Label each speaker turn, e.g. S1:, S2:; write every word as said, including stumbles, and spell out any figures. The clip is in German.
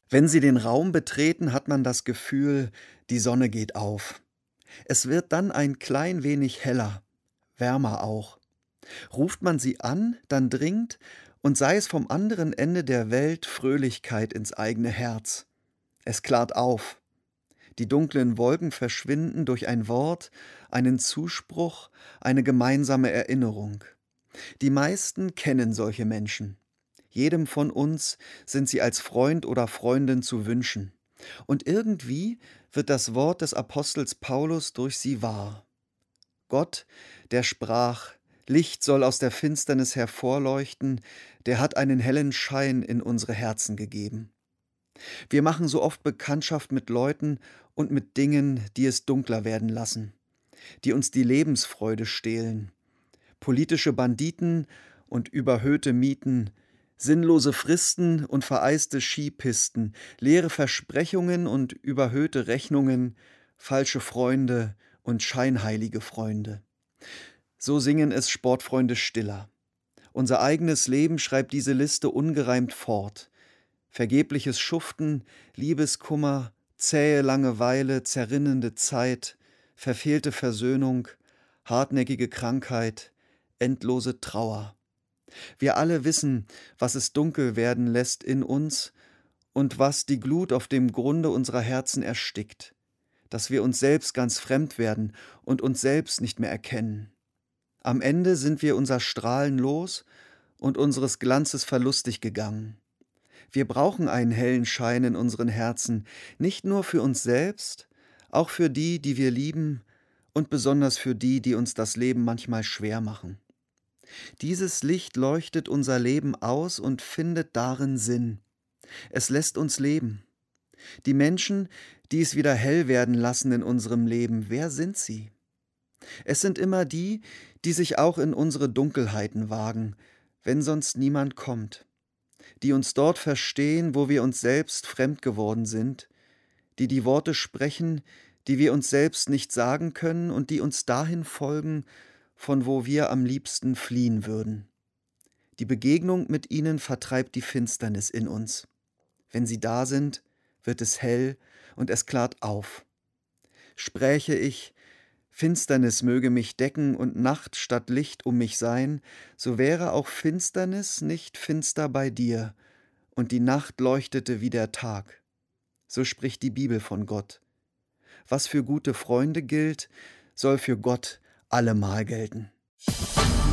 S1: Wenn Sie den Raum betreten, hat man das Gefühl, die Sonne geht auf. Es wird dann ein klein wenig heller, wärmer auch. Ruft man sie an, dann dringt, und sei es vom anderen Ende der Welt, Fröhlichkeit ins eigene Herz. Es klart auf. Die dunklen Wolken verschwinden durch ein Wort, einen Zuspruch, eine gemeinsame Erinnerung. Die meisten kennen solche Menschen. Jedem von uns sind sie als Freund oder Freundin zu wünschen. Und irgendwie wird das Wort des Apostels Paulus durch sie wahr. Gott, der sprach, Licht soll aus der Finsternis hervorleuchten, der hat einen hellen Schein in unsere Herzen gegeben. Wir machen so oft Bekanntschaft mit Leuten und mit Dingen, die es dunkler werden lassen, die uns die Lebensfreude stehlen. Politische Banditen und überhöhte Mieten, sinnlose Fristen und vereiste Skipisten, leere Versprechungen und überhöhte Rechnungen, falsche Freunde und scheinheilige Freunde. So singen es Sportfreunde Stiller. Unser eigenes Leben schreibt diese Liste ungereimt fort. Vergebliches Schuften, Liebeskummer, zähe Langeweile, zerrinnende Zeit, verfehlte Versöhnung, hartnäckige Krankheit, endlose Trauer. Wir alle wissen, was es dunkel werden lässt in uns und was die Glut auf dem Grunde unserer Herzen erstickt, dass wir uns selbst ganz fremd werden und uns selbst nicht mehr erkennen. Am Ende sind wir unser Strahlen los und unseres Glanzes verlustig gegangen. Wir brauchen einen hellen Schein in unseren Herzen, nicht nur für uns selbst, auch für die, die wir lieben und besonders für die, die uns das Leben manchmal schwer machen. Dieses Licht leuchtet unser Leben aus und findet darin Sinn. Es lässt uns leben. Die Menschen, die es wieder hell werden lassen in unserem Leben, wer sind sie? Es sind immer die, die sich auch in unsere Dunkelheiten wagen, wenn sonst niemand kommt, die uns dort verstehen, wo wir uns selbst fremd geworden sind, die die Worte sprechen, die wir uns selbst nicht sagen können und die uns dahin folgen, von wo wir am liebsten fliehen würden. Die Begegnung mit ihnen vertreibt die Finsternis in uns. Wenn sie da sind, wird es hell und es klart auf. Spräche ich, Finsternis möge mich decken und Nacht statt Licht um mich sein, so wäre auch Finsternis nicht finster bei dir, und die Nacht leuchtete wie der Tag. So spricht die Bibel von Gott. Was für gute Freunde gilt, soll für Gott allemal gelten.